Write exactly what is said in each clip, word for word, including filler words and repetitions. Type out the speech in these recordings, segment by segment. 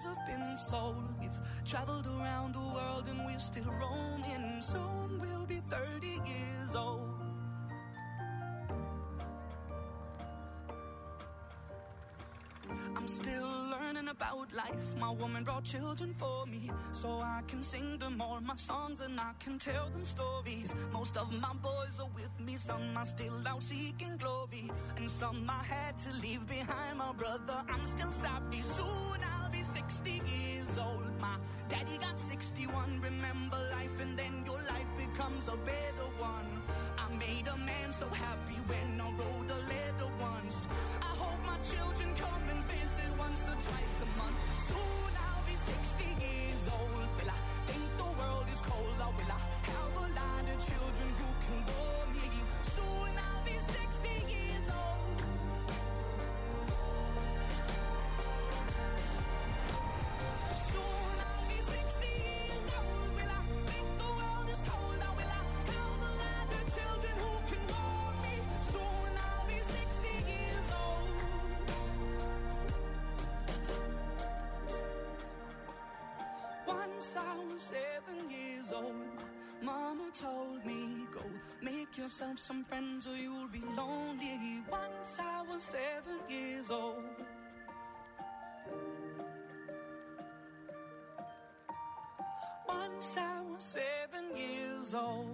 dreams have been sold. We've traveled around the world and we're still roaming. Soon we'll be thirty years old. I'm still learning about life. My woman brought children for me, so I can sing them all my songs and I can tell them stories. Most of my boys are with me, some are still out seeking glory, and some I had to leave behind. My brother, I'm still savvy. Soon I'll be sixty years old. My daddy got sixty-one. Remember life and then your life becomes a better one. I made a man so happy when I wrote a letter once. I hope my children come and visit once or twice a month. Soon I'll be sixty years old. Will I think the world is cold, or will I have a lot of children who can bore me? Soon I'll be sixty years old. Soon I'll be sixty years old. Will I think the world is cold, or will I have a lot of children who can bore me? Soon I'll be sixty years old. Once I was seven years old, Mama told me, go make yourself some friends or you'll be lonely. Once I was seven years old. Once I was seven years old.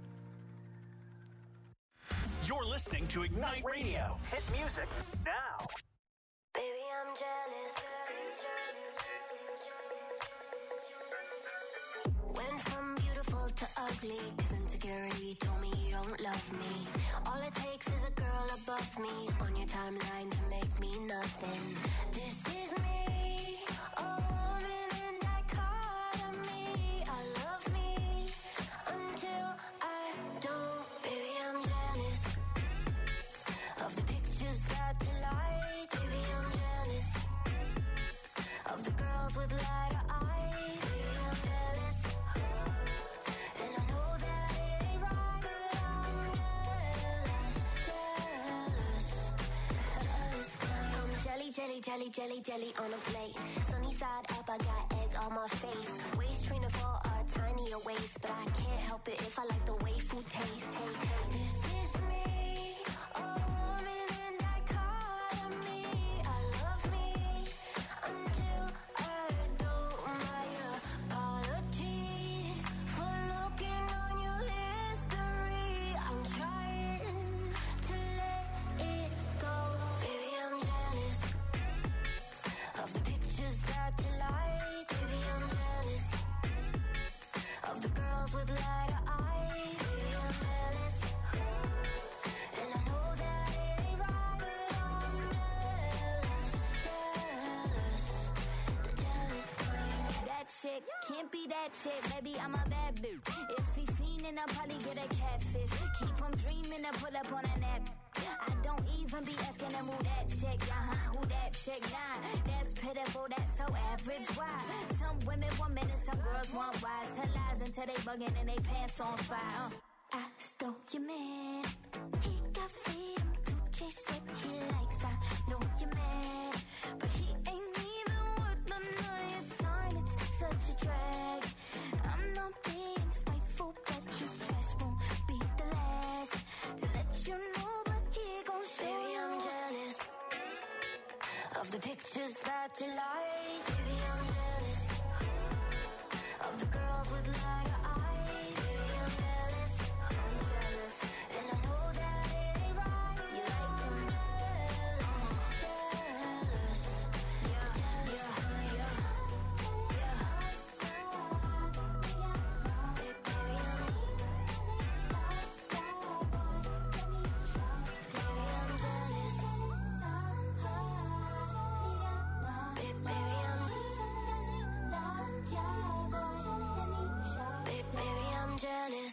You're listening to Ignite Radio. Hit music now. Baby, I'm jealous. Went from beautiful to ugly, cause insecurity told me you don't love me. All it takes is a girl above me on your timeline to make me nothing. This is me, a woman in dichotomy. I love me until I don't. Baby, I'm jealous of the pictures that you like. Baby, I'm jealous of the girls with lighter eyes. Baby, I'm jealous, and I know that it ain't right, but I'm jealous, jealous, jealous. I'm jelly, jelly, jelly, jelly, jelly on a plate. Sunny side up, I got egg on my face. Waist trainer for a tinier waist, but I can't help it if I like the way food tastes. Hey, this is me, a woman in dichotomy. I love me until I don't. My apologies for looking on your history. I'm trying to let it go. Baby, I'm jealous of the pictures that you like. Baby, I'm jealous of the girls with lighter eyes. Baby, I'm jealous, and I know that it ain't right, but I'm jealous, jealous, the jealous kind. That chick can't be that chick, baby, I'm a bad bitch. If he fiendin', I'll probably get a catfish. Keep him dreamin' to pull up on a nap. I don't even be asking them who that chick, uh-huh, who that chick, nah. That's pitiful, that's so average, why? Some women want men and some girls want wise. Tell lies until they bugging and they pants on fire. uh. I stole your man, he got freedom to chase what he likes. I know you're mad, but he ain't even worth none of your time. It's such a drag. I'm not being spiteful, but his trash won't be the last to let you know, but he gon' show. Baby, I'm jealous of the pictures that you like. Baby, I'm jealous of the girls with lighter eyes. Baby, I'm jealous, I'm jealous, and I know that it ain't right. You like them jealous, jealous, yeah, jealous, yeah, yeah. Baby, baby, I'm baby, I'm jealous. Baby, baby, I'm baby, baby, I'm jealous.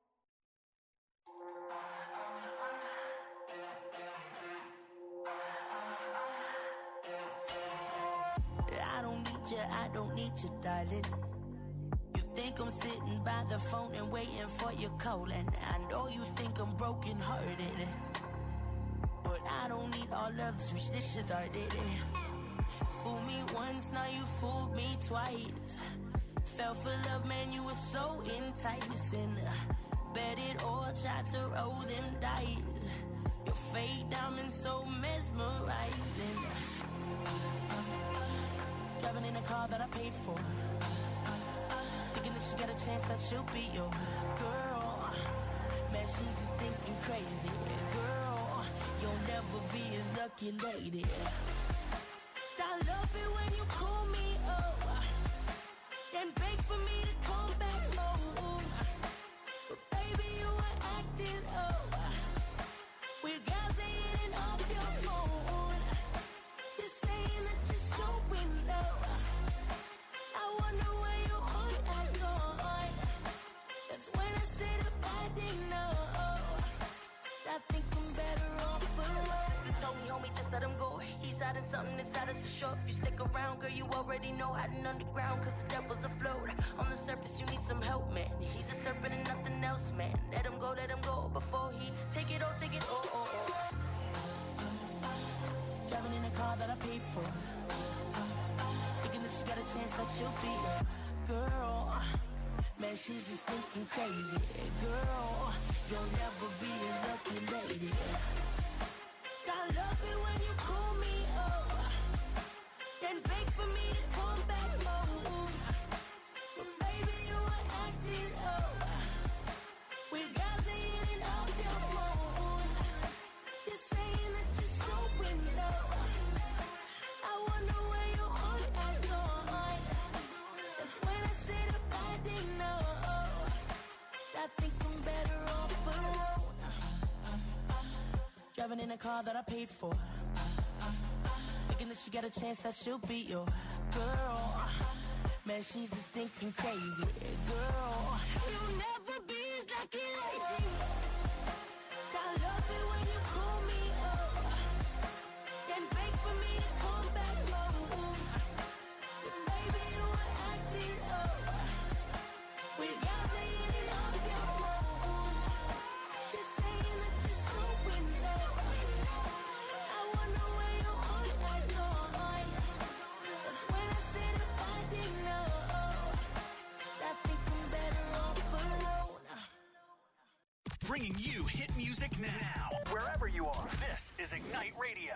I don't need you, I don't need you, darling. You think I'm sitting by the phone and waiting for your call, and I know you think I'm broken hearted, but I don't need all love, switch this shit started. fooled me once, now you fooled me twice. Fell for love, man, you were so enticing. Bet it all, tried to roll them dice. Your fake diamond so mesmerizing. Driving in a car that I paid for. Thinking that she got a chance that she'll be your girl. Man, she's just thinking crazy. Girl, you'll never be his lucky lady. I love it when you call me up, then beg for me to come back home. But baby, you were acting up. With guys that hitting off your phone. You're saying that you're so in love. I wonder where your heart has gone. That's when I said if I didn't know, I think I'm better off alone. You told me, homie, just let him go. He's hiding something inside us to show. If you stick around, girl, you already know. Hiding underground, cause the devil's afloat. On the surface, you need some help, man. He's a serpent and nothing else, man. Let him go, let him go before he take it all, take it all. Oh, oh. Driving in a car that I paid for. Thinking that she got a chance that she'll be a girl. Man, she's just thinking crazy. Girl, you'll never be a lucky lady. I love it when you call me up, then beg for me to come back home. But baby, you were acting up. With guys that hitting off your phone. You're saying that you're so in love. I wonder where your heart has gone. That's when I said if I didn't know, I think I'm better off alone. Driving in a car that I paid for. Thinking that she got a chance that she'll be your girl. Man, she's just thinking crazy. Girl, you'll never be as lucky lady. I love it when you call me up, then beg for me to come back home. But baby, you were acting up. With guys that hitting off your phone. You're saying that you're so in love. I wonder where your heart has gone. That's when I said if I didn't know, I think I'm better off alone. Bringing you hit music now. Wherever you are, this is Ignite Radio.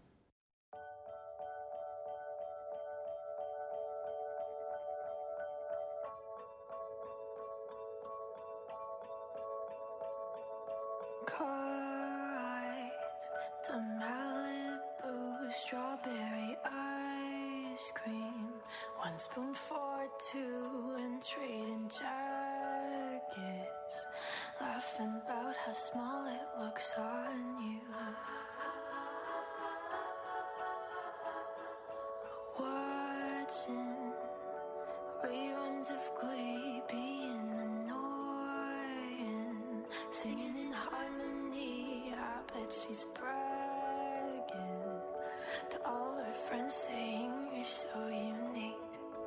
Car ride to Malibu, strawberry ice cream, one spoon for two, and trading jackets, laughing about how small it looks on you. Watching reruns of Glee, being annoying, singing in harmony. I bet she's bragging to all her friends, saying you're so unique.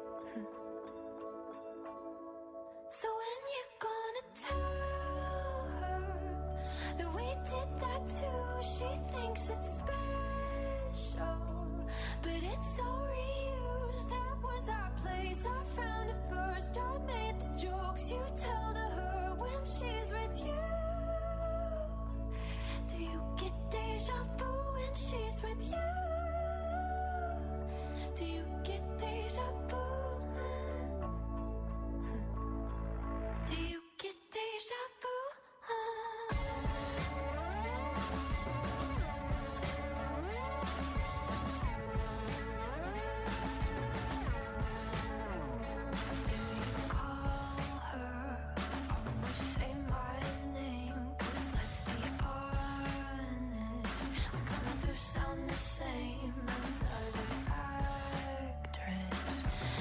So when you gonna tell her that we did that too? She thinks it's special, but it's so reused. That was our place, I found it first. I made the jokes you tell to her when she's with you. Do you get deja vu when she's with you? Do you get deja vu? Do you get deja vu? Do you call her? Almost say my name, 'cause let's be honest, we kinda do sound the same. Another actress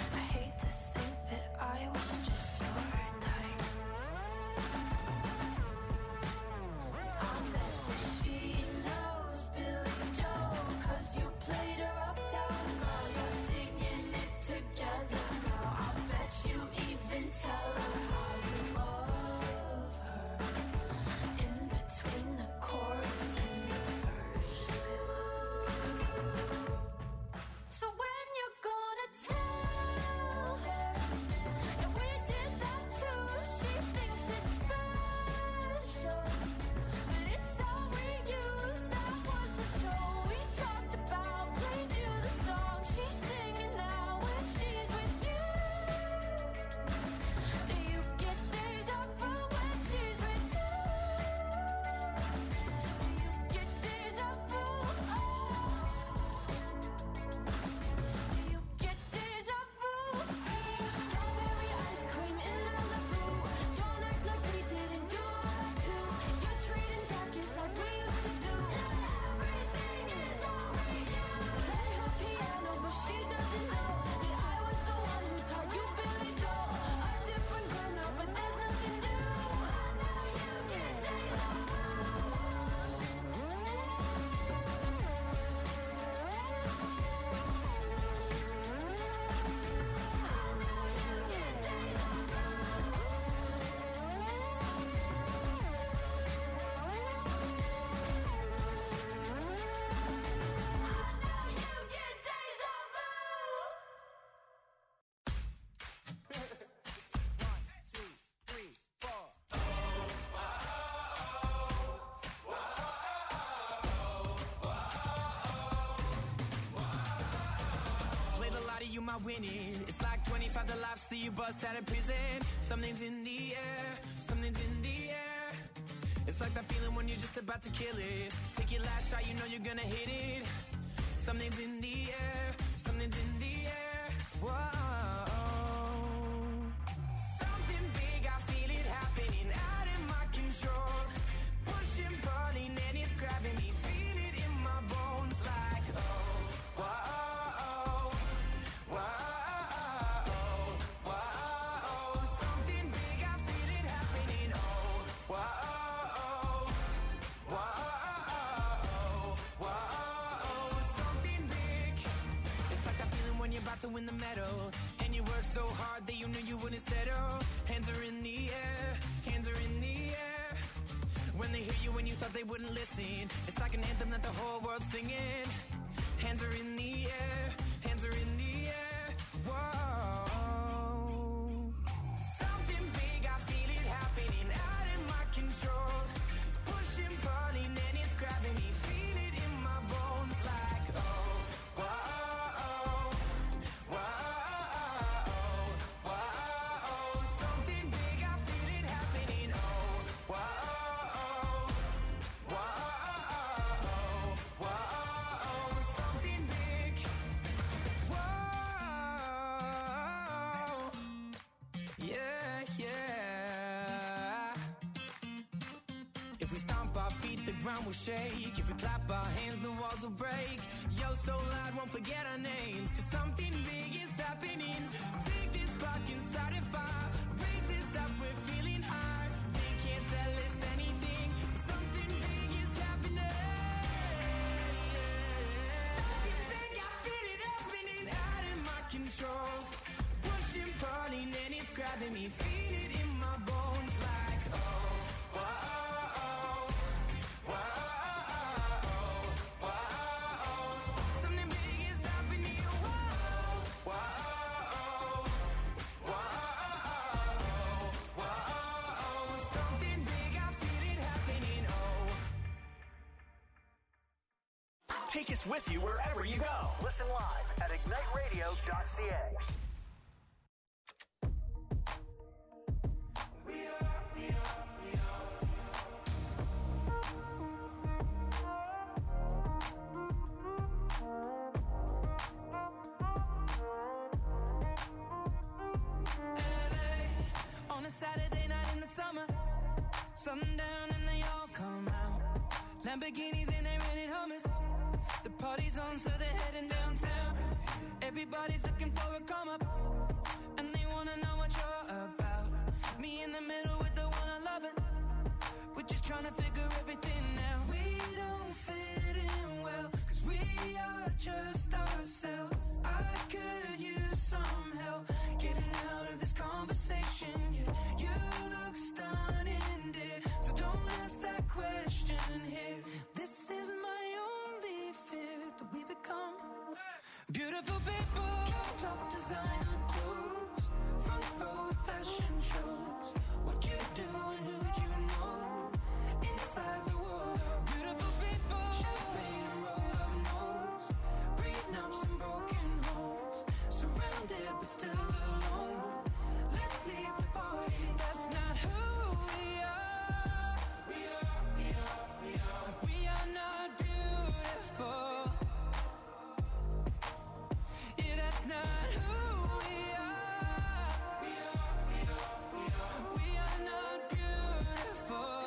not winning. It's like twenty-five the laughs that you bust out of prison. Something's in the air, something's in the air. It's like that feeling when you're just about to kill it. Take your last shot, you know you're gonna hit it. Something's in the air, something's in the air. Whoa. Something big, I feel it happening out of my control. Pushing, pulling, and it's grabbing me. Feel it in my bones like, oh, whoa, whoa, whoa. Something big, I feel it happening. Oh, whoa, whoa, whoa. Something big. It's like that feeling when you're about to win the medal, and you work so hard that you knew you wouldn't settle. Hands are in the air, hands are in the air. When they hear you when you thought they wouldn't listen, it's like an anthem that the whole world's singing. Hands are in the air, hands are in the air. Whoa. Something big, I feel it happening out of my control. Pushing, pulling, and it's grabbing me. Feel it in my bones like, oh, whoa, whoa, whoa. Something big, I feel it happening. Oh, whoa, whoa, whoa. Something big. Whoa. Yeah, yeah. If we stomp our feet, the ground will shake. If we clap our hands, the walls will break. Yo, so loud, won't forget our names. Cause something big is happening. Take this spark and start a fire. Raise us up, we're feeling high. They can't tell us anything. Something big is happening. Something big, I feel it happening out of my control. Pushing, pulling, and it's grabbing me. Feel it in my bones like, oh, whoa, whoa, whoa. Something big is happening. Whoa, whoa, whoa, whoa. Something big, I feel it happening. Oh. Take us with you wherever you go. Listen live at ignite radio dot c a. On a Saturday night in the summer, sundown and they all come out. Lamborghinis and they rented hummus. The party's on, so they're heading downtown. Everybody's looking for a come up, and they wanna know what you're about. Me in the middle with the one I love, it. We're just trying to figure everything out. We don't fit in well, cause we are just ourselves. I could use some help getting out of this conversation. Yeah, you look stunning, dear, so don't ask that question here. This is my only fear, that we become beautiful people. Top designer clothes, front row fashion shows. What you do and who'd you know? Inside the world of beautiful people. Champagne and roll up nose, prenups and broken homes. Surrounded but still alone. Let's leave the party. That's not who we are. We are, we are, we are. We are not beautiful. Yeah, that's not who we are. We are, we are, we are. We are not beautiful.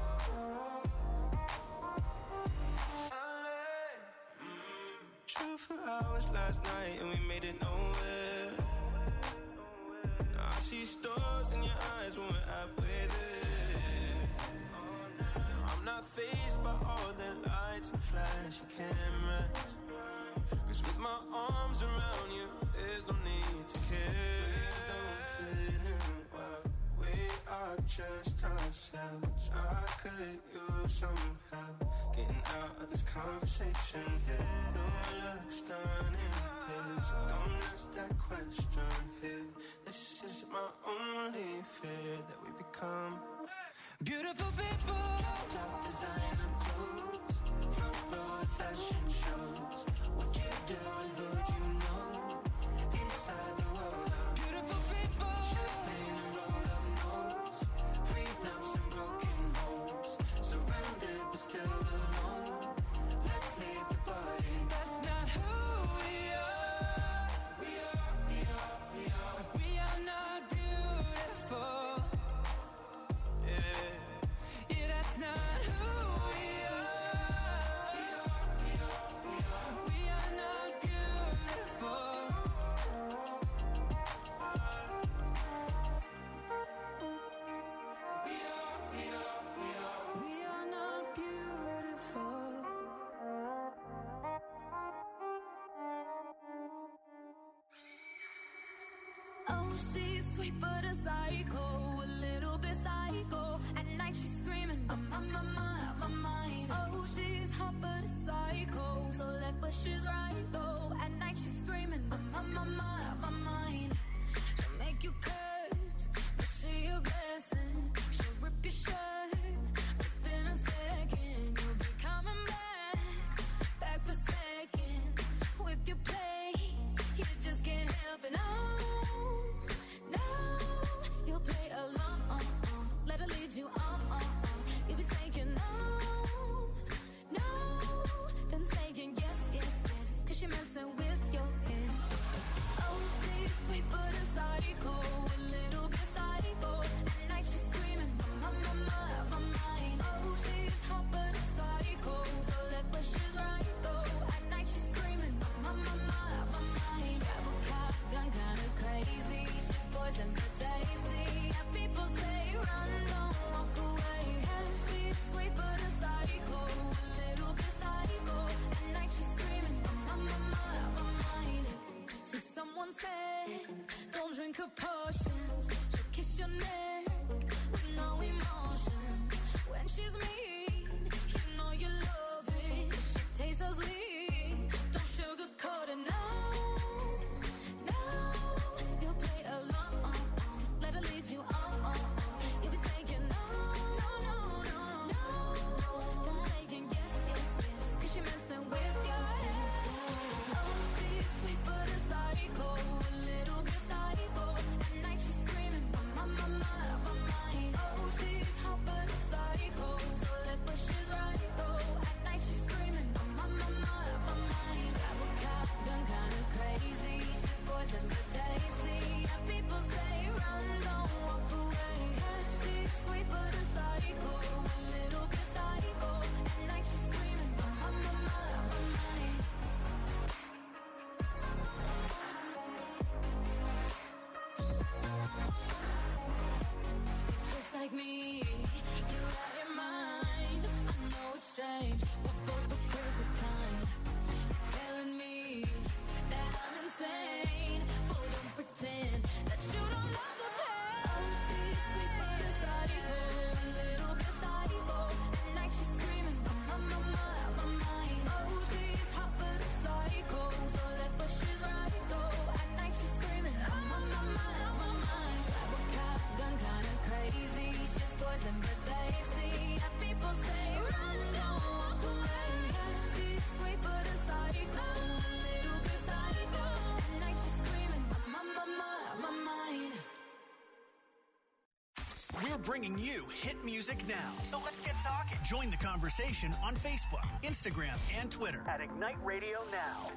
True for hours last night and we made it nowhere. Now I see stars in your eyes when we're halfway there. I'm not fazed by all the lights and flashy cameras. Cause with my arms around you, there's no need to care. We don't fit in well, we are just ourselves. I could use some help getting out of this conversation here. You look stunning, please, so don't ask that question here. This is my only fear, that we become beautiful people. Top designer clothes, front row fashion shows. What you do and who'd you know? Inside she's sweet but a psycho, a little bit psycho. At night she's screaming, I'm on my mind, my mind. Oh, she's hot but a psycho, so left but she's right though. At night she's screaming, I'm on my mind, my mind. She'll make you curse, but she a blessing. She'll rip your shirt within a second. You'll be coming back, back for seconds. With your play, you just can't help it. No, no, you'll play along. Let her lead you on. You'll be saying no, no, then saying yes, yes, yes. Cause you're messing with your head. Oh, she's sweet but a psycho, a little bit psycho. At night she's screaming, my, my, my, my mind. Oh, she's hot but a psycho, so left but she's right though. At night she's screaming, my, my, my, my mind. Grab a cop, gun kinda crazy. She's poison but tasty. And people say run, don't walk away. Yeah, she's sweet but a psycho, a little bit psycho. At night she's screaming, my, my, my, my mind. So someone said, don't drink her potions. She'll kiss your neck with no emotion. When she's mean, you know you love it. She tastes so sweet, don't sugarcoat it, no, no. You'll play along, let her lead you on. You'll be saying no, no, no, no, no. Then saying yes, yes, yes, cause you're messing with your head. Oh, she's sweet but a psycho, a little bit psycho. At night she's screaming, my, my, my, my mind. Oh, she's hot but a psycho, so left but she's right though. At night she's screaming, my, my, my, my mind. Grab a cop, gun kinda crazy. She's poison but tasty. And people say run, don't walk away. Yeah, she's sweet but a psycho, a little bit psycho. At night she's screaming, my, my, my, my mind. Just like me, you're out your mind. I know it's strange, we're both the crazy kind. You're telling me that I'm insane, but don't pretend that you don't love the pain. Oh, she's sweet but a psycho, a little bit psycho. At night she's screaming, my, my, my, my mind. Oh, she's hot but a psycho, so left but she's right though. At night she's screaming, my, my, my, my mind. Grab a cop, gun kinda crazy. She's poison but tasty. And people say run, don't walk away. Yeah, she's sweet but a psycho, a little bit psycho. At night she's screaming, my, my, my, my mind. We're bringing you hit music now. So let's get talking. Join the conversation on Facebook, Instagram, and Twitter at Ignite Radio Now.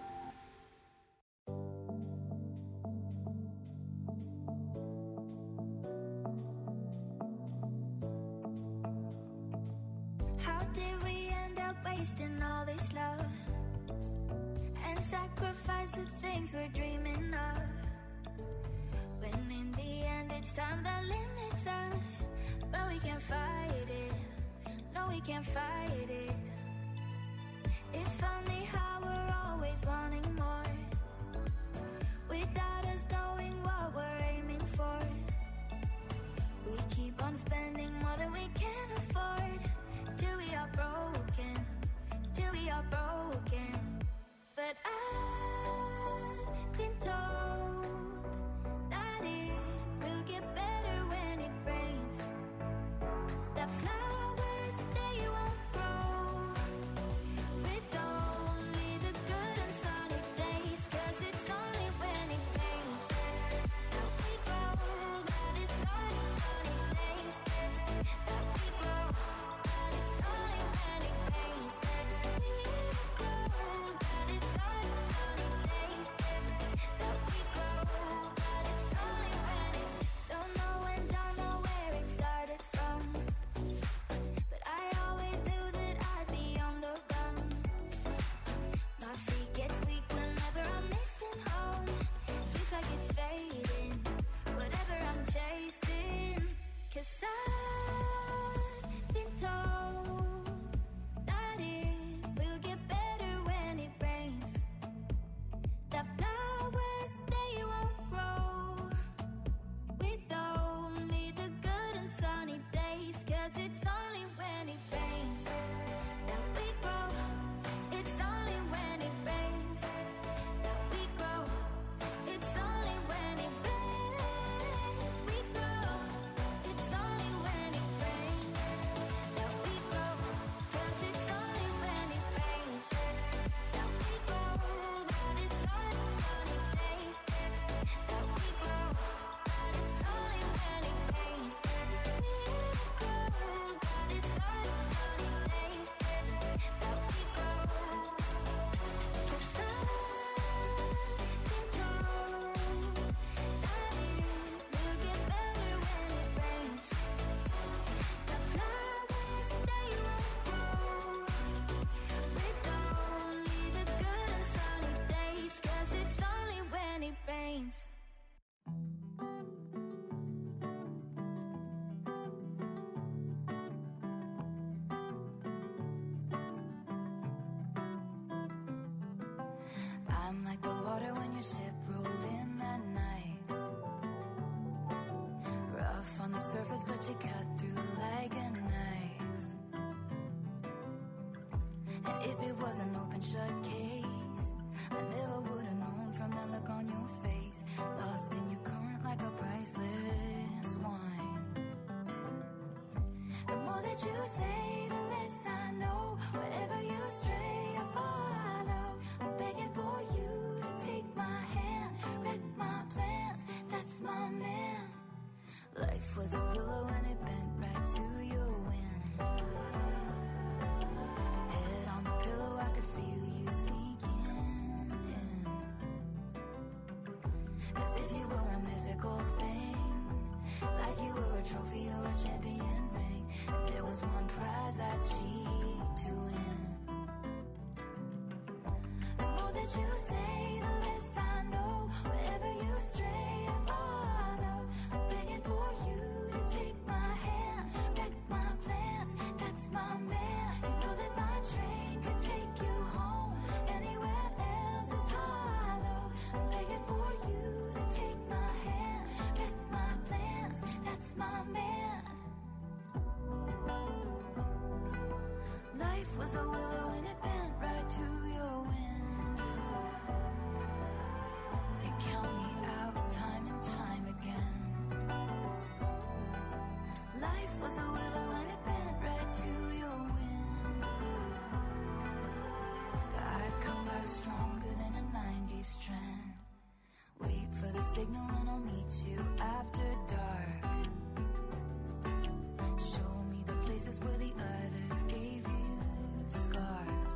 How did we end up wasting all this love and sacrifice the things we're dreaming of? When in the end it's time that limits us, but we can't fight it. No, we can't fight it. It's funny how we're always wanting more without us knowing what we're aiming for. We keep on spending more than we can afford till we are broken, till we are broken. But I've been told that it will get better when it rains. That flowers, they won't grow with all I'm like the water when your ship rolled in that night. Rough on the surface, but you cut through like a knife. And if it was an open shut case, I never would have known from the look on your face. Lost in your current like a priceless wine. The more that you say, the less I know. Wherever you stray, I follow. I'm begging for you to take my hand, wreck my plans, that's my man. Life was a willow and it bent right to your wind. Head on the pillow, I could feel you sneaking in. As if you were a mythical thing, like you were a trophy or a champion ring. And there was one prize I'd cheat to win. The more that you say, the less I know. Wherever you stray, I follow. I'm begging for you to take my hand, wreck my plans, that's my man. You know that my train could take you home. Anywhere else is hollow. I'm begging for you to take my hand, wreck my plans, that's my man. Life was a willow and it bent right to your wind. They count me out time and time again. Life was a willow and it bent right to your wind. But I come back stronger than a nineties trend. Wait for the signal and I'll meet you after dark. Show me the places where the others gave you scars.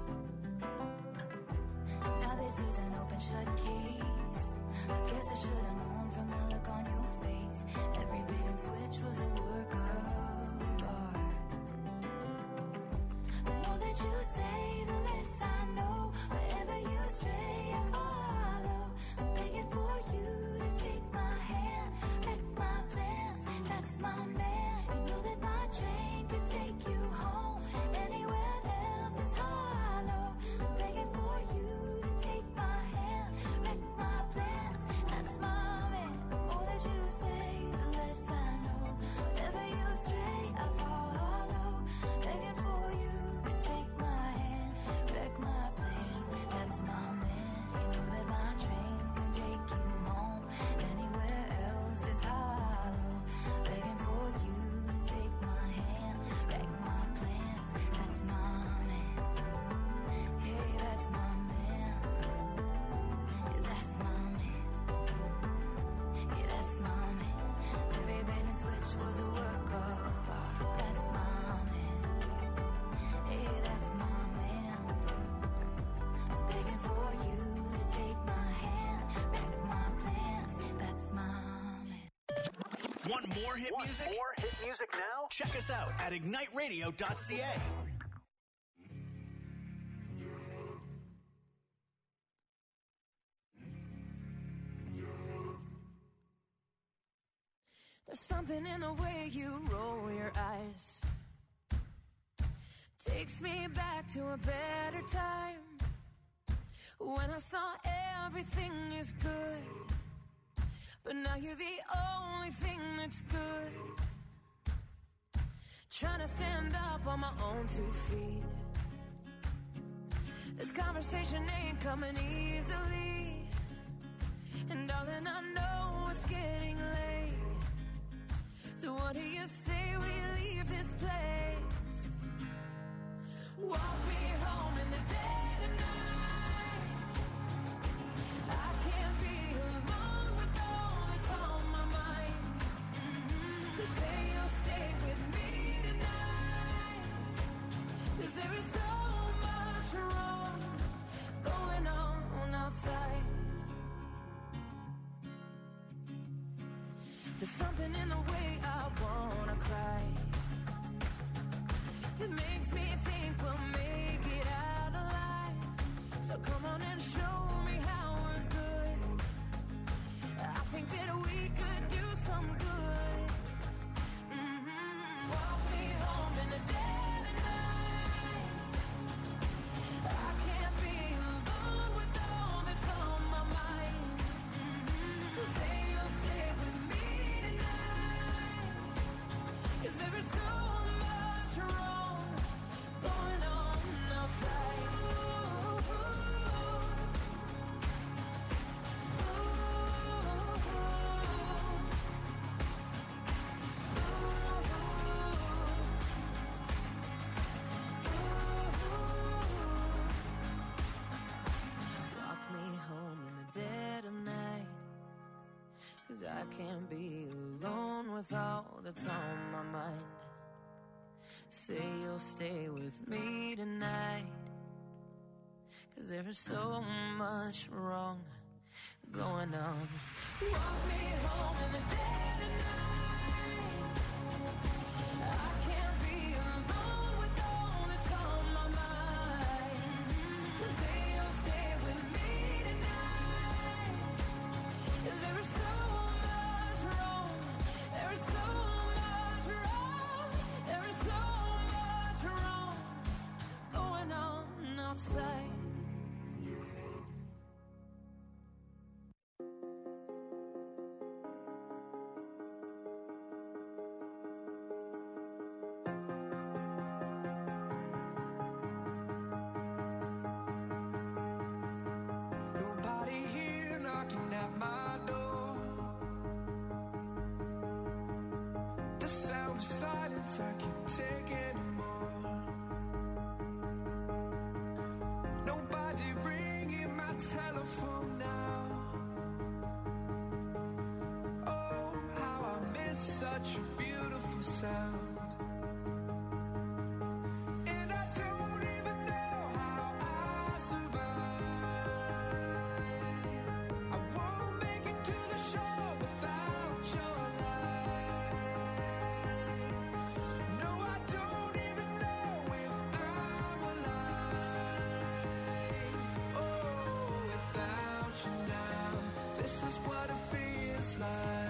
Now this is an open shut case. I guess I should have known from the look on your face. Every bait and switch was a work of art. The more that you say, the less I know. Wherever you stray, I follow. I'm begging for you to take my hand, wreck my plans, that's my man. You know that my train could take you home. Anywhere else is hollow. I'm begging for you to take my hand, wreck my plans, that's my man. The more that you say, the less I know. Wherever you stray, I follow. Begging for you to take my hand, wreck my plans, that's my man. You know that my train can take you home. Anywhere else is hollow. Begging for you to take my hand, wreck my plans, that's my man. Hey, that's my man. Yeah, that's my man. Yeah, that's my man. Every bait and switch was a work of art. That's my man. Hey, that's my man. I'm begging for you to take my hand, wreck my plans, that's my man. Want more hit Want music? more hit music now? Check us out at ignite radio dot c a. There's something in the way you roll your eyes. Takes me back to a better time, when I saw everything is good. But now you're the only thing that's good. Trying to stand up on my own two feet. This conversation ain't coming easily. And darling, I know it's getting late. So what do you say we leave this place? Walk me home in the dead of night. I can't be alone with all that's on my mind. Mm-hmm. So say you'll stay with me tonight. 'Cause there is so much wrong going on outside. There's something in the way I wanna cry that makes me think we'll make it out alive. So come on and show me how we're good. I think that we could do some good. Mm-hmm. Walk me home in the dead of night. I can't be alone with all that's I can't be alone with all that's on my mind. Say you'll stay with me tonight, 'cause there's so much wrong going on. Walk me home in the dead of night. I can't be alone with all that's on my mind. So say you'll stay with me tonight, 'cause there is so much wrong. There is so much wrong. There is so much wrong going on outside. I can't take anymore. Nobody ringing my telephone now. Oh, how I miss such a beautiful sound. And I don't even know how I survive. I won't make it to the show without your light. No, I don't even know if I'm alive. Oh, without you now, this is what it feels like.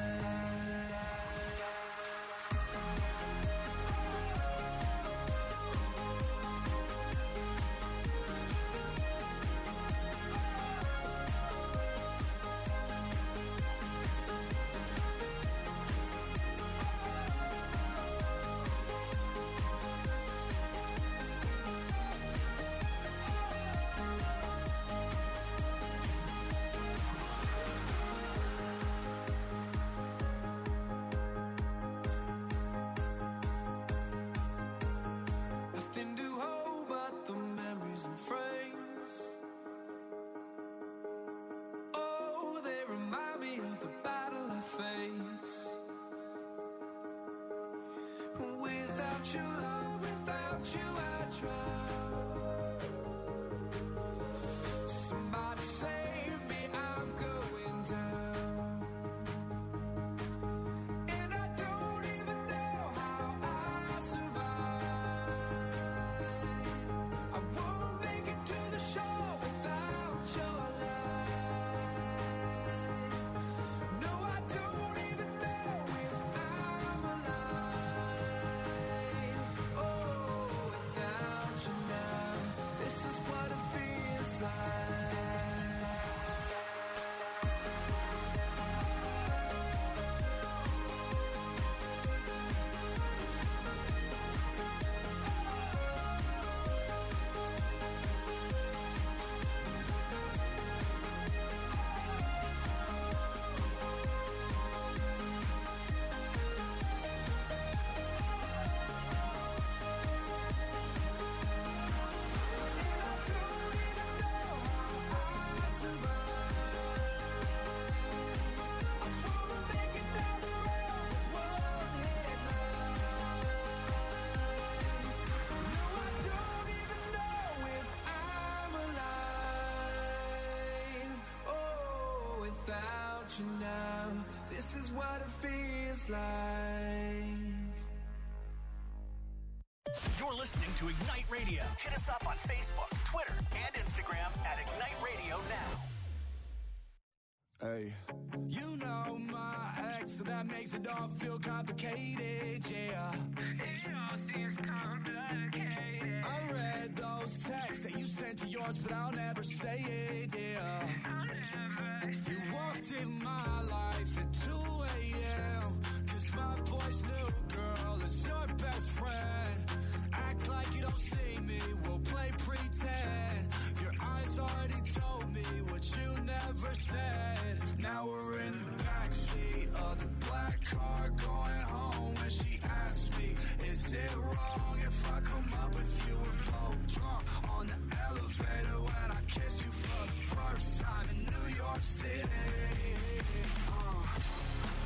Nothing to hold but the memories and frames. Oh, they remind me of the battle I face. Without your love, without you I drown. Somebody save me, I'm going down. And I don't even know how I survive. I won't make it to the show without your light. No, I don't even know if I'm alive. Oh, without you now, this is what it feels like. You now, this is what it feels like. You're listening to Ignite Radio. Hit us up on Facebook, Twitter, and Instagram at Ignite Radio Now. Hey, you know my ex, so that makes it all feel complicated, yeah. It all seems complicated. I read those texts that you sent to yours, but I'll never say it, yeah. I'll never say it. You walked in my life at two a.m. Cause my boy's new girl is your best friend. Act like you don't see me, we'll play pretend. Your eyes already told me what you never said. Now we're in the backseat of the black car going home. When she asked me, is it wrong if I come up with you? We're both drunk on the elevator when I kiss you for the first time in New York City. uh,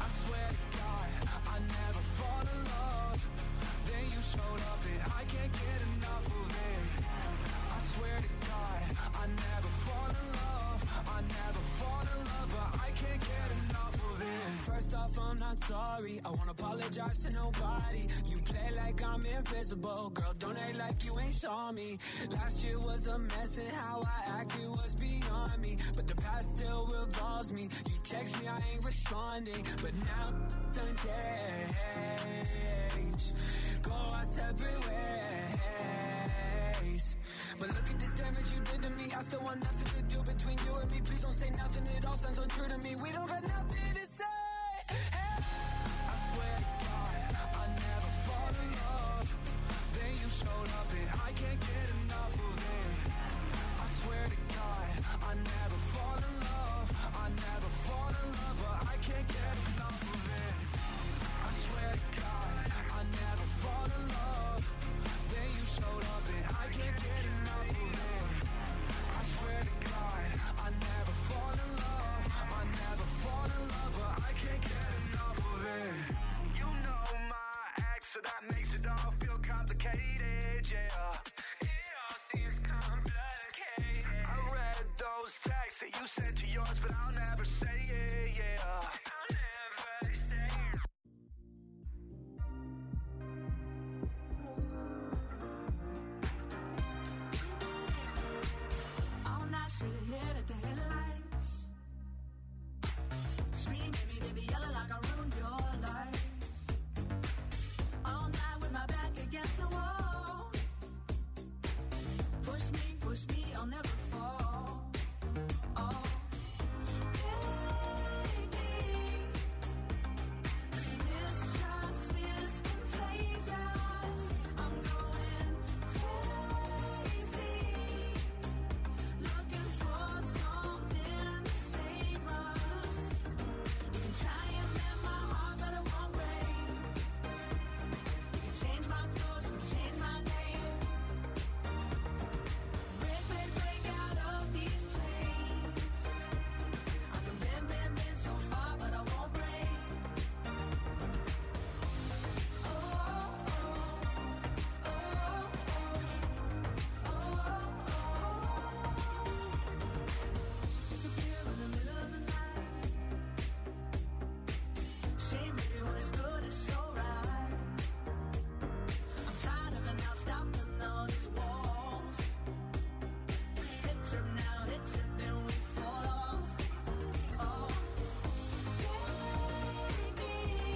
not sorry. I won't apologize to nobody. You play like I'm invisible. Girl, don't act like you ain't saw me. Last year was a mess and how I acted was beyond me. But the past still revolves me. You text me, I ain't responding. But now done change. Go our separate ways. But look at this damage you did to me. I still want nothing to do between you and me. Please don't say nothing, it all sounds untrue to me. We don't got nothing to say. Hey. I swear to God, I never fall in love. Then you showed up and I can't get enough of it. I swear to God, I never fall in love. I never fall in love, but I can't get enough of it. I swear to God, I never fall in love. Then you showed up and I can't get enough of it. I swear to God, I never fall in love. I never fall in love, but I can't get enough of it. You know my ex, so that makes it all feel complicated, yeah. It all seems complicated. I read those texts that you sent to yours, but I'll never say it, yeah. I'll never stay. All night straight ahead at the headlights. Scream at me, baby, yelling like I ruined your life. All night with my back against the wall. Push me, push me, I'll never fall. Oh, baby, mistrust is contagious. I'm going crazy. Looking for something to save us. You can try and mend my heart, but it won't break. You can change my clothes, you can change my name. Break, break, break out of these chains. I can bend, bend, bend so far, but I won't break. Oh, oh, oh, oh, oh, oh. Disappear in the middle of the night. Shame, baby, when it's good, it's so right. I'm tired of it now, stopping all these walls. Hit trip now, hit trip, then we fall off. Oh, baby,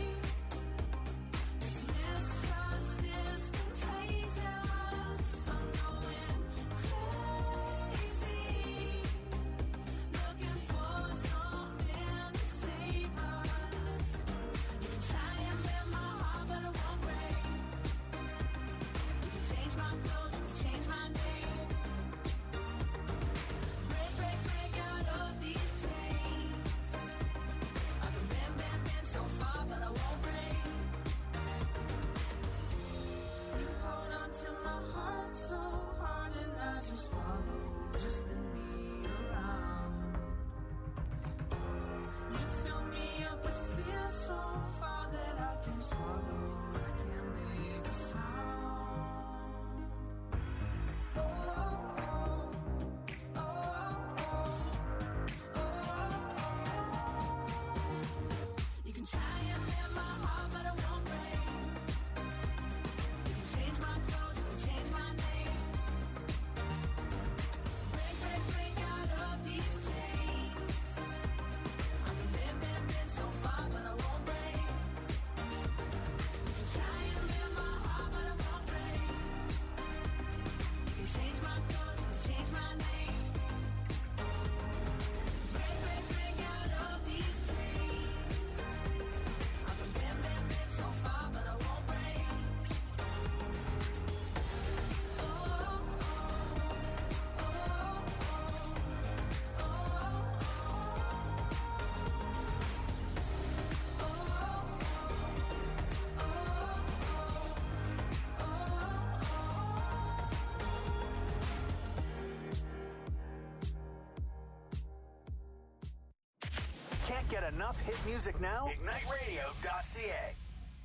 this mistrust is contagious. I'm going crazy. Looking for something to save us. You can try and mend my heart, but it won't break. You can change my clothes, you can change my name. Break, break, break out of these chains. I can bend, bend, bend so far, but I won't break. You hold on to my heart so hard and I just follow. Just spin me around. You fill me up with fear so far that I can't swallow. I can't make a sound. Oh, oh, oh, oh, oh, oh. You can try and mend my heart, but it won't break. You can change my clothes, you can change my name. Break, break, break out of these chains. I can bend, bend, bend so far, but I won't break. You can try and mend my heart, but it won't break. You can change my clothes, you can change my name. Break, break, break out of these chains. I can bend, bend, bend so far, but I won't break. Oh, oh, oh, oh, oh, Can't get enough hit music now? ignite radio dot c a.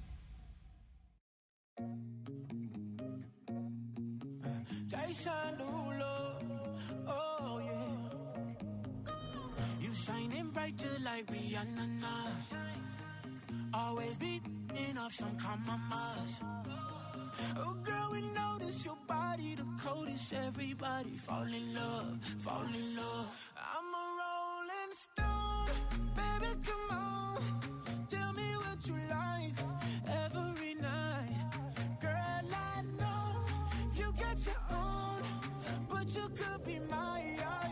Jason Derulo, oh yeah. You shining bright just like Rihanna. Always beating up some compromise. Oh girl, we notice your body the coldest. Everybody fall in love, fall in love. I'm a rolling stone, baby, come on. Tell me what you like every night. Girl, I know you got your own, but you could be mine.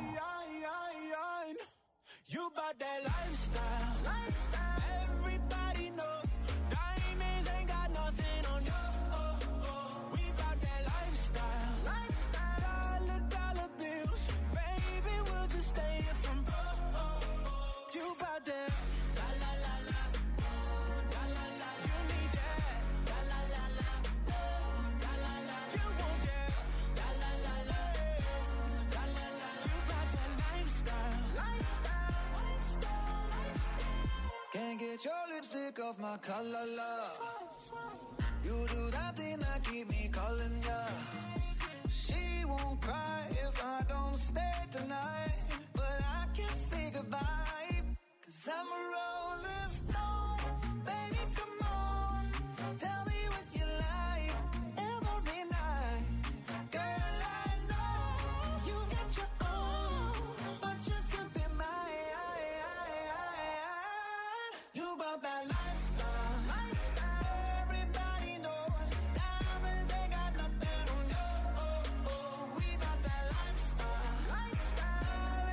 You bout that lifestyle, lifestyle. Everybody know diamonds ain't got nothing on you. Oh, oh. We bout that lifestyle, lifestyle. Dollar, dollar bills, baby, we'll just stay here from broke. Oh, oh. You bout that la la la la, la la la. You need that la la la la, la la la. You want that la la la la, la la la. You bout that lifestyle, lifestyle. Can't get your lipstick off my collar, love. You do that thing that keep me calling ya. She won't cry if I don't stay tonight, but I can't say goodbye, cause I'm a rolling stone. Baby, come on, tell me what you like every night. Girl, I know you got your own, but you could be mine. You about that lifestyle, lifestyle. Everybody knows diamonds ain't got nothing on you. Oh, oh. We about that lifestyle, lifestyle.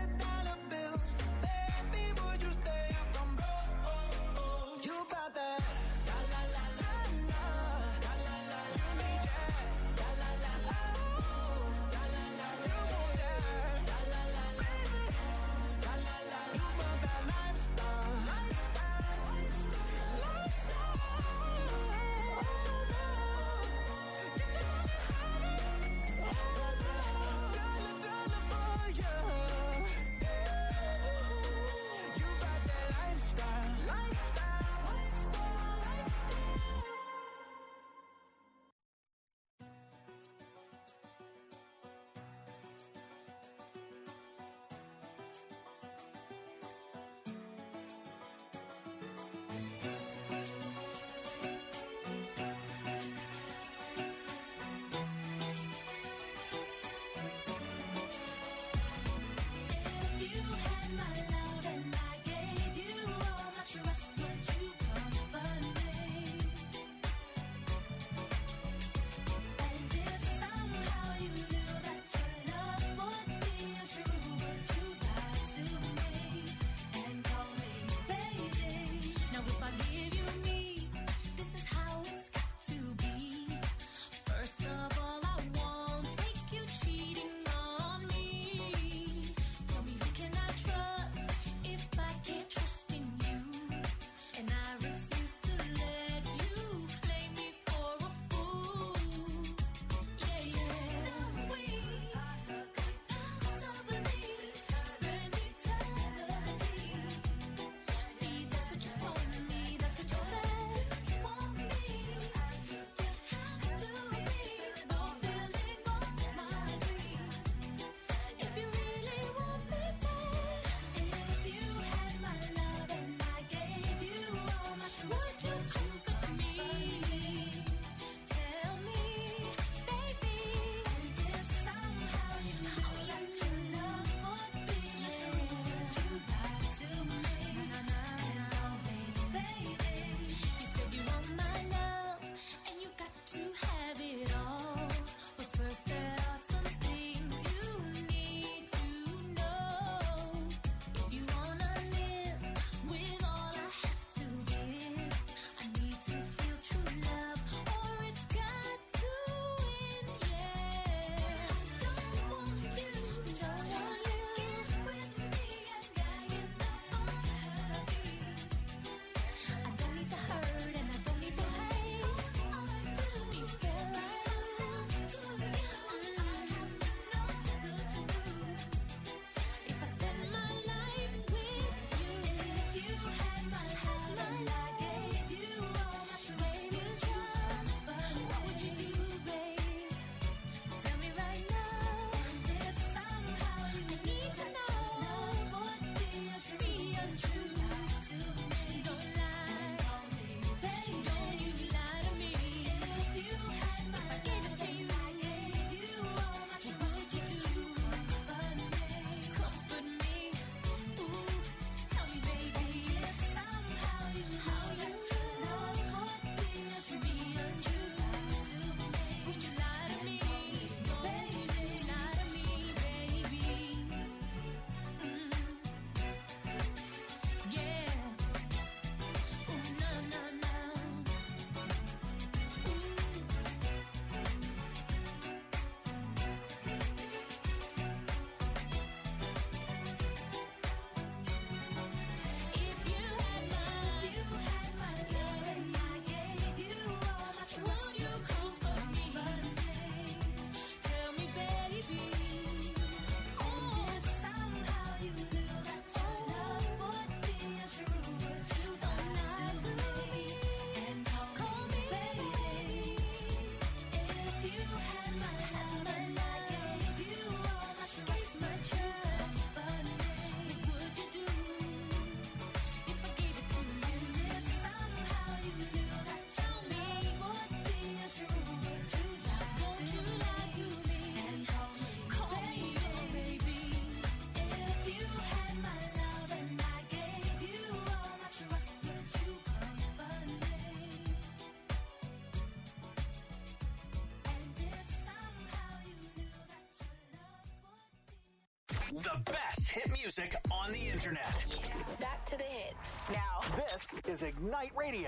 The best hit music on the internet. Back to the hits. Now, This is Ignite Radio.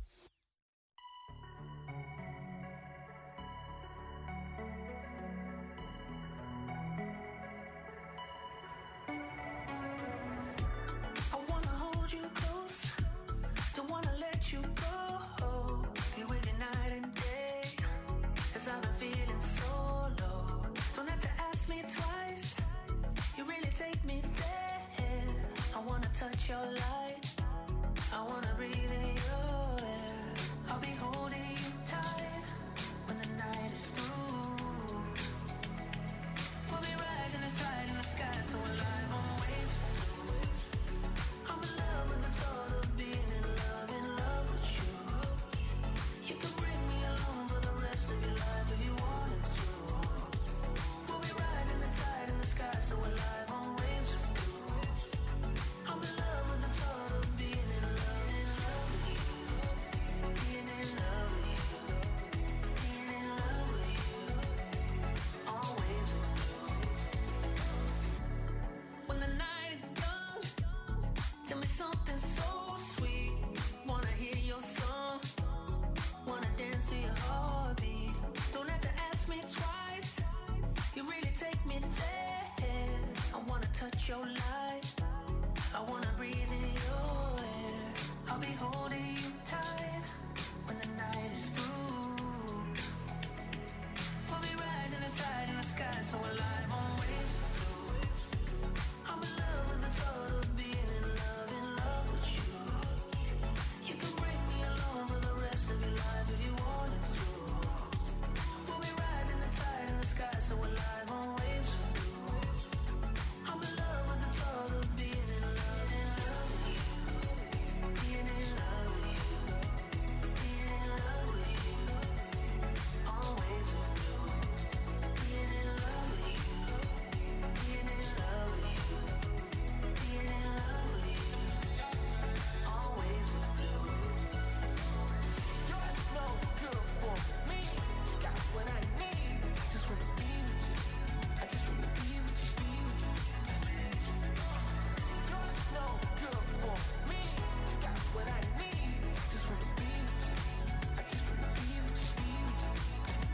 I wanna hold you close, don't wanna let you go. Be with you night and day, cause I've been feeling so low. Don't have to ask me twice, you really take me there. I wanna touch your light, I wanna breathe in your air. I'll be holding you tight when the night is through. We'll be riding the tide in the sky, so alive on waves. I'm in love with the thought of being in love, in love with you. You can bring me along for the rest of your life if you wanted to. We'll be riding the tide in the sky, so alive on waves of blue. I'm in love with the thought of being in love, in love with you. Being in love with you. Being in love with you. Always with you. When the night is done, tell me something so sweet. Wanna hear your song, wanna dance to your heartbeat. Don't have to ask me twice, you really take me there. I wanna touch your light, I wanna breathe in your air. I'll be holding you tight when the night is through. We'll be riding the tide in the sky, so alive on waves. I'm in love with the thought of being in love, in love with you. You can bring me along for the rest of your life if you wanted to. We'll be riding the tide in the sky, so alive on waves of blue. I'm in love with the thought of being in love, in love with you. Being in love with you. Being in love with you. Always with blue. Being in love with you. Being in love with you. Being in love with you. Always with blue. You're no good for me. You got what I need. Just wanna be with you. I just wanna be with you, be with you. You're no good for me. You got what I need. Just wanna be with you. I just wanna be with you, be with you.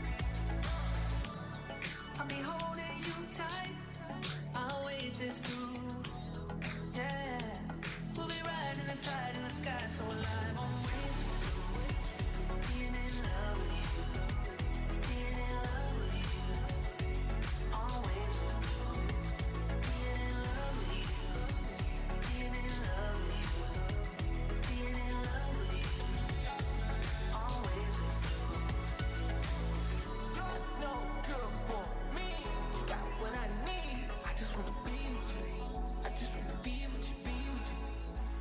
I'll be holding you tight. I'll wait this through. Yeah. We'll be riding the tide in the sky, so alive on waves. Being in love with you. Being in love with you. Always with you. Being in love with you. Being in love with you. Being in love with you. Always with you. You're no good for me. You got what I need. I just wanna be with you. I just wanna be with you, be with you.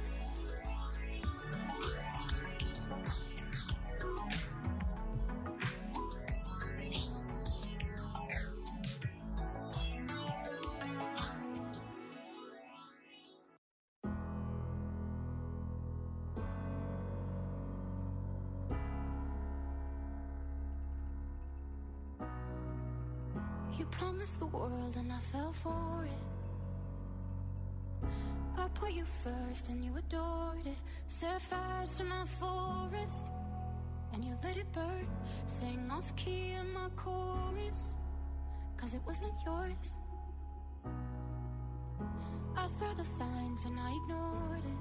You promised the world and I fell for it. I put you first and you adored it. Set fires to my forest and you let it burn. Sang off key in my chorus, cause it wasn't yours. I saw the signs and I ignored it.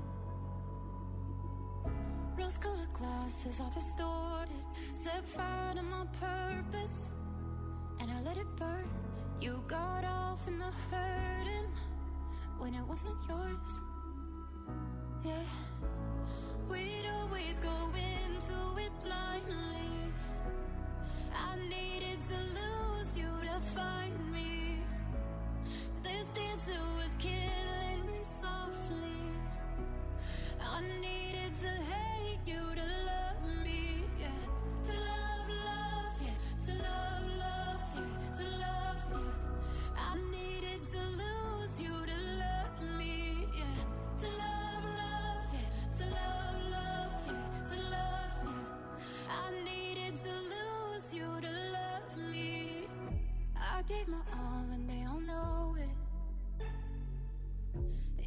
Rose-colored glasses all distorted. Set fire to my purpose and I let it burn. You got off in the hurting when it wasn't yours. Yeah, we'd always go into it blindly. I needed to lose you to find me. This dancer was killing me softly. I needed to hate you to love me. Yeah, to love, love, yeah, to love, love, yeah, to love you. I needed to lose you to love me. Yeah, to love, love, yeah, to love, love, yeah, to love you. I needed to lose you to love me. I gave my all and they all know it.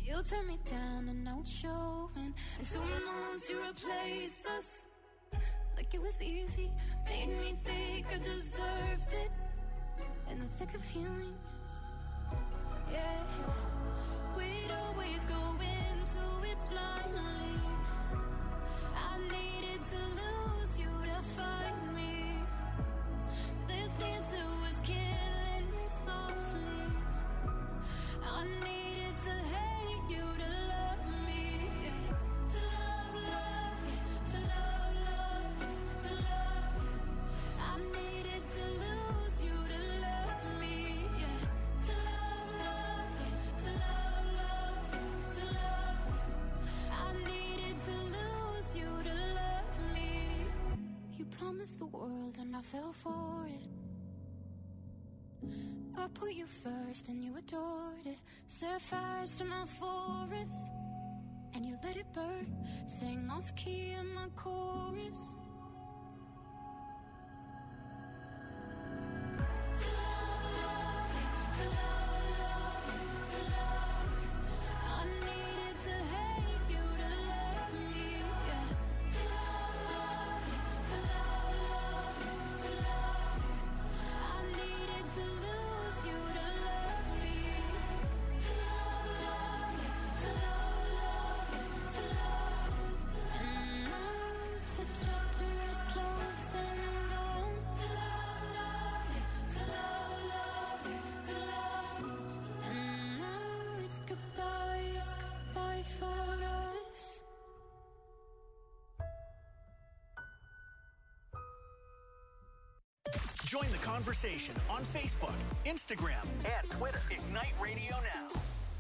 You turned me down and now it's showing. And two months you replaced us like it was easy. Made me think I deserved it. In the thick of healing, yeah. We'd always go into it blindly. I needed to lose you to find me. This dancer was killing me softly. I needed to hate you to love me. To love, love you. To love, love you. To love you. I needed to lose you to love me. Yeah. To love, love you. To love, love you. To love you. I needed to lose you to love me. You promised the world and I fell for it. I put you first and you adored it. Set fires to my forest and you let it burn. Sang off key in my chorus. To love, love you. To love, love you. To love you. I needed to hate you to love me. Yeah. To love, love you. To love, love you. To love you. I needed to lose you to love me. To love, love you. To love, love you. To love you. And now the chapter is closed and done. To love, love you. To love, love you. To love you. And now it's goodbye, it's goodbye for us. Join the conversation on Facebook, Instagram, and Twitter. Ignite Radio Now.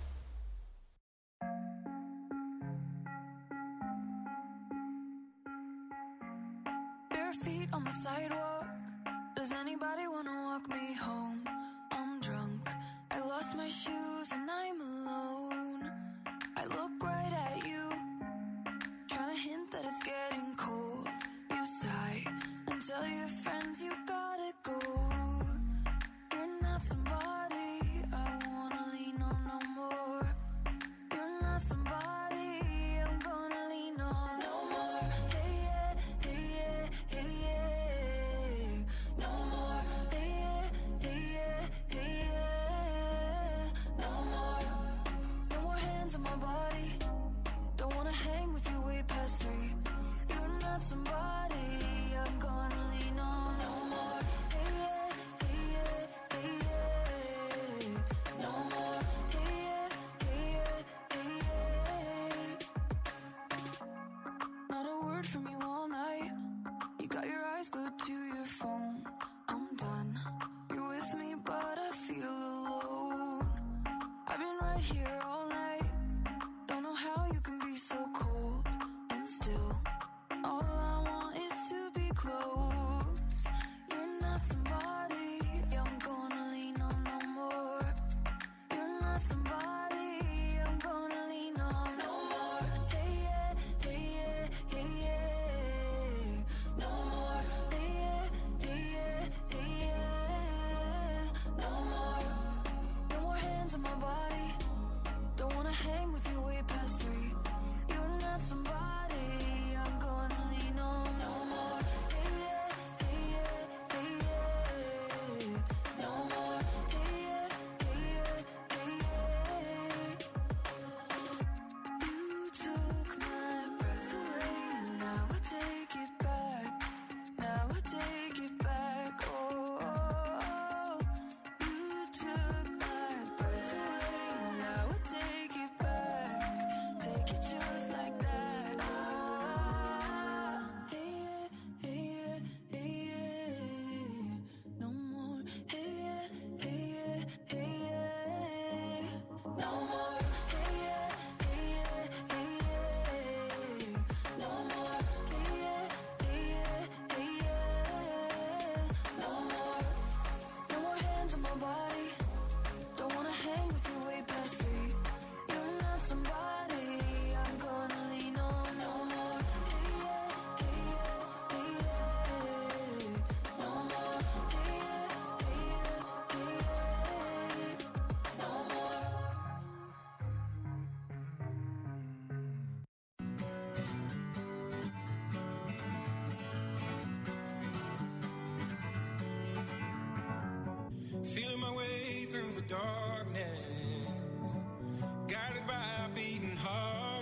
Bare feet on the sidewalk. Does anybody wanna walk me home? I'm drunk. I lost my shoes and I'm alone. I look right at you, trying to hint that it's getting cold. You sigh and tell your friends you gotta go. You're not somebody I wanna lean on no more. You're not somebody I'm gonna lean on no more. Hey yeah, hey yeah, hey yeah. No more. Hey yeah, hey yeah, hey yeah. No more. No more hands on my body. Don't wanna hang with you way past three. You're not somebody I'm gonna lean on no more. Hey yeah, hey yeah, hey yeah. No more. Hey yeah, hey yeah, hey yeah. Not a word from you all night. You got your eyes glued to your phone. I'm done. You're with me, but I feel alone. I've been right here all night. Don't know how you can be so cold and still. All I want is to be close. You're not somebody I'm gonna lean on no more. You're not somebody I'm gonna lean on no more. Hey yeah, hey yeah, hey yeah. No more. Hey yeah, hey yeah, hey yeah. No more. No more hands on my body. darkness, guided by a beating heart.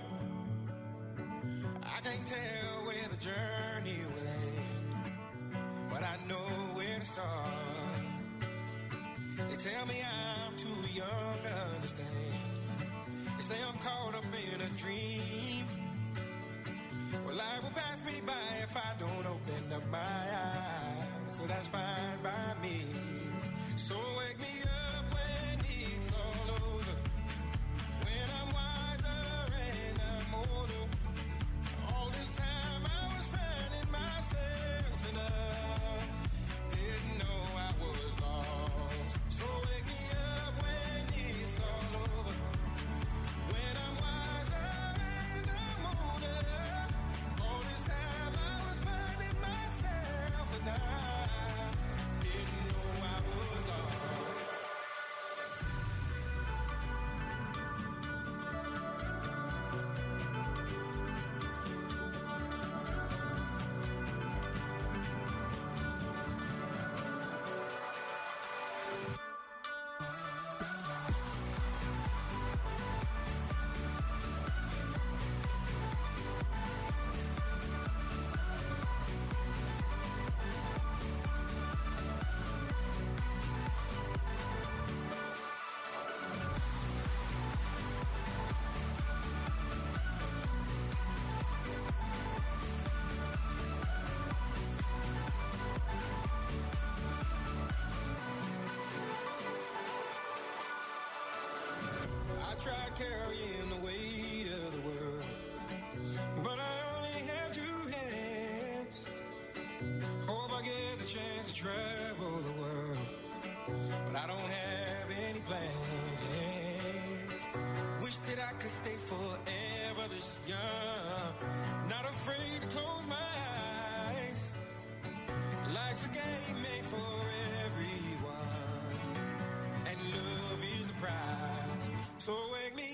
I can't tell where the journey will end, but I know where to start. They tell me I'm too young to understand. They say I'm caught up in a dream. Well, life will pass me by if I don't open up my eyes. So that's fine by me. So wake me up when it's all over, when I'm wiser and I'm older. All this time I was finding myself and I didn't know I was lost. So wake me up when it's all over, when I'm wiser and I'm older. All this time I was finding myself and I didn't know I was lost. I tried carrying the weight of the world, but I only have two hands. Hope I get the chance to travel the world, but I don't have any plans. Wish that I could stay forever this young, not afraid to close my eyes. Life's a game made for everyone, and love is the prize. So wake me